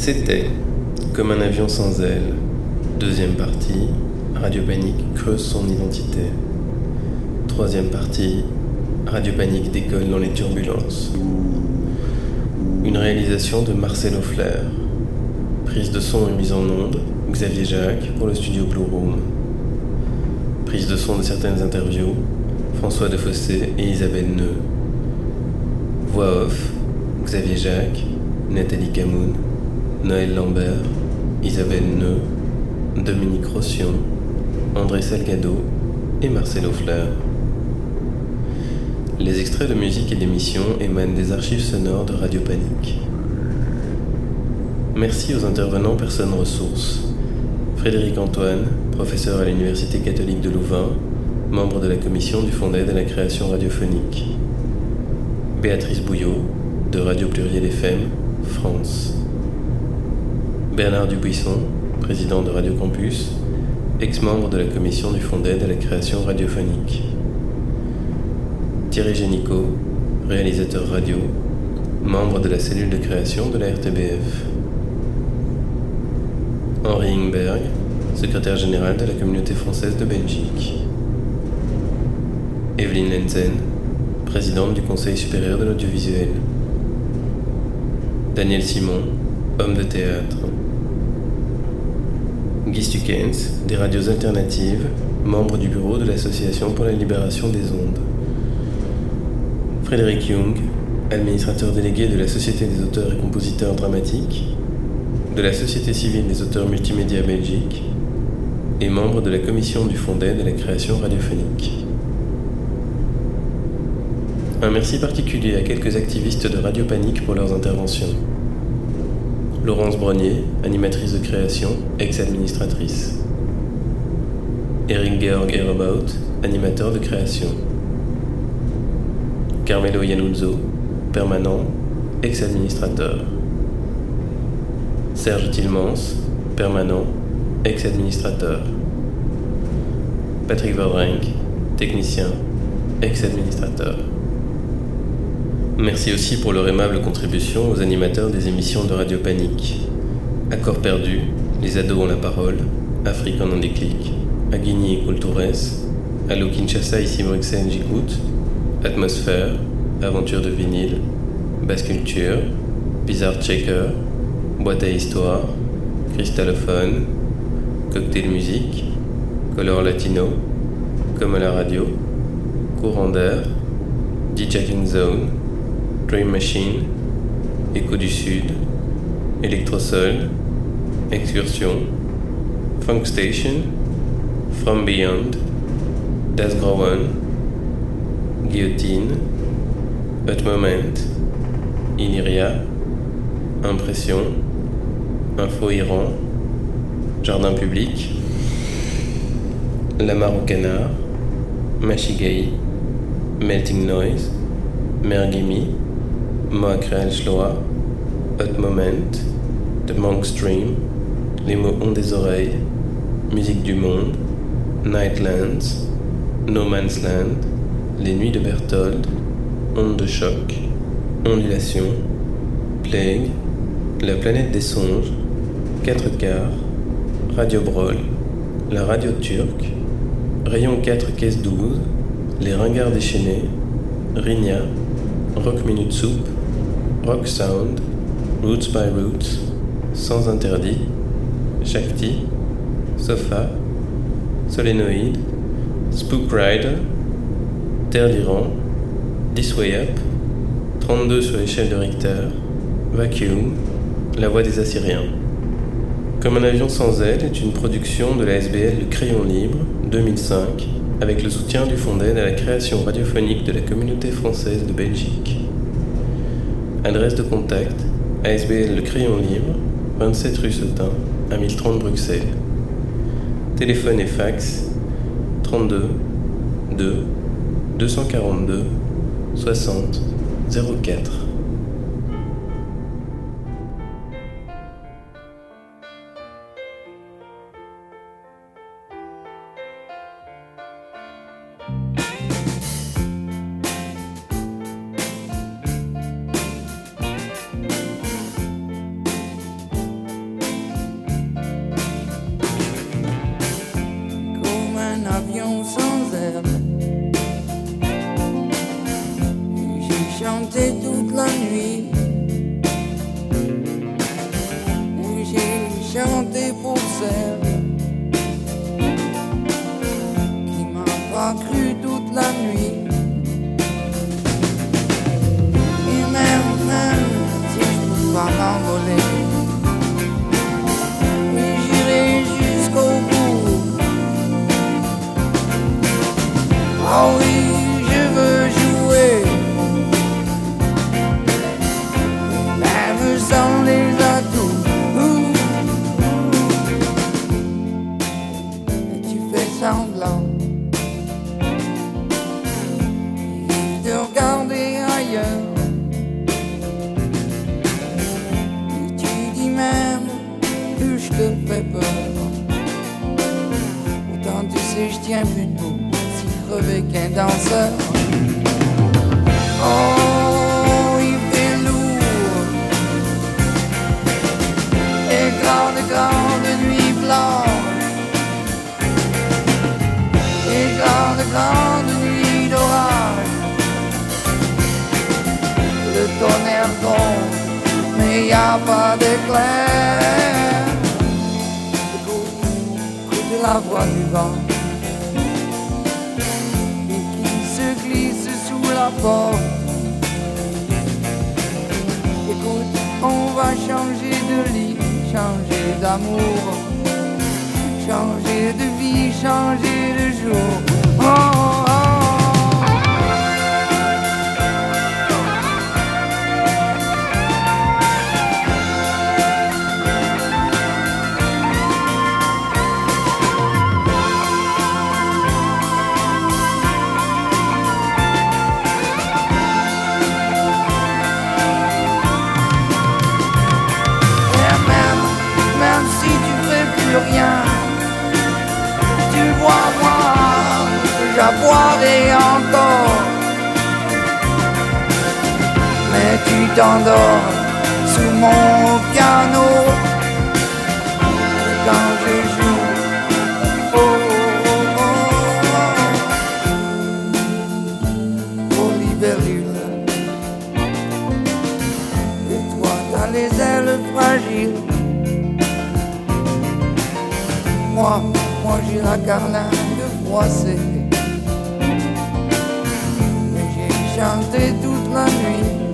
C'était Comme un avion sans aile. Deuxième partie, Radio Panique creuse son identité. Troisième partie, Radio Panique décolle dans les turbulences. Une réalisation de Marcelo Flair. Prise de son et mise en onde, Xavier Jacques pour le studio Blue Room. Prise de son de certaines interviews, François Defossé et Isabelle Neu. Voix off, Xavier Jacques, Nathalie Camoun, Noël Lambert, Isabelle Neu, Dominique Rossian, André Salgado et Marcelo Flair. Les extraits de musique et d'émissions émanent des archives sonores de Radio Panique. Merci aux intervenants personnes ressources. Frédéric Antoine, professeur à l'Université catholique de Louvain, membre de la commission du Fonds d'aide à la création radiophonique. Béatrice Bouillot, de Radio Pluriel FM, France. Bernard Dubuisson, président de Radio Campus, ex-membre de la commission du Fonds d'aide à la création radiophonique. Thierry Génicaud, réalisateur radio, membre de la cellule de création de la RTBF. Henri Ingberg, secrétaire général de la communauté française de Belgique. Evelyne Lenzen, présidente du Conseil supérieur de l'audiovisuel. Daniel Simon, homme de théâtre. Guy Stukens, des radios alternatives, membre du bureau de l'Association pour la libération des ondes. Frédéric Jung, administrateur délégué de la Société des auteurs et compositeurs dramatiques, de la Société civile des auteurs multimédia Belgique et membre de la commission du Fonds d'aide à la création radiophonique. Un merci particulier à quelques activistes de Radio Panique pour leurs interventions. Laurence Brognier, animatrice de création, ex-administratrice. Eric Georg Erabaut, animateur de création. Carmelo Iannuzzo, permanent, ex-administrateur. Serge Tilmans, permanent, ex-administrateur. Patrick Verdrenck, technicien, ex-administrateur. Merci aussi pour leur aimable contribution aux animateurs des émissions de Radio Panique. Accords perdus, Les ados ont la parole, Afrique en un déclic, Aguigny et Cultures, Allo Kinshasa ici Bruxelles j'écoute, Atmosphère, Aventure de vinyle, Basse Culture, Bizarre Checker, Boîte à Histoire, Cristallophone, Cocktail Musique, Color Latino, Comme à la radio, Courant d'air, DJing Zone, Dream Machine, Écho du Sud, Electrosol, Excursion, Funk Station, From Beyond, Das Grauen, Guillotine, Hot Moment, Illyria, Impression, Info Iran, Jardin Public, La Mare au Canard, Machigai, Melting Noise, Mergimi, Moak Real Shloa, Hot Moment, The Monk Stream, Les mots ont des oreilles, Musique du monde, Nightlands, No Man's Land, Les nuits de Berthold, Onde de choc, Ondulation, Plague, La planète des songes, 4 quarts, Radio Brol, La radio turque, Rayon 4 caisse 12, Les ringards déchaînés, Rigna, Rock Minute Soup, Rock Sound, Roots by Roots, Sans Interdit, Shakti, Sofa, Solénoïde, Spook Rider, Terre d'Iran, This Way Up, 32 sur l'échelle de Richter, Vacuum, La voix des Assyriens. Comme un avion sans aile est une production de la SBL Le Crayon Libre, 2005, avec le soutien du Fonds d'aide à la création radiophonique de la communauté française de Belgique. Adresse de contact, ASBL Le Crayon Libre, 27 rue Setain, à 1030 Bruxelles. Téléphone et fax, 32 2 242 60 04. pas cru toute la nuit. Et même si je peux pas m'envoler, j'irai jusqu'au bout. Oh oui, je veux jouer, même sans les atouts. Et tu fais semblant de regarder ailleurs. Et tu dis même que je te fais peur. Pourtant tu sais je tiens plus debout, si crevé qu'un danseur. Oh, il fait lourd, et grande nuit blanche, et grande nuit d'orage. Le tonnerre gronde, mais y a pas d'éclair. Écoute la voix du vent et qui se glisse sous la porte. Écoute, on va changer de lit, changer d'amour, changer de vie, changer de jour. Oh, oh, oh. Rien, tu vois moi, j'aboierai encore, mais tu t'endors sous mon piano quand je joue. Oh, oh, oh, oh, libellule, et toi t'as les ailes fragiles. Moi j'ai la carlingue froissée, mais j'ai chanté toute la nuit.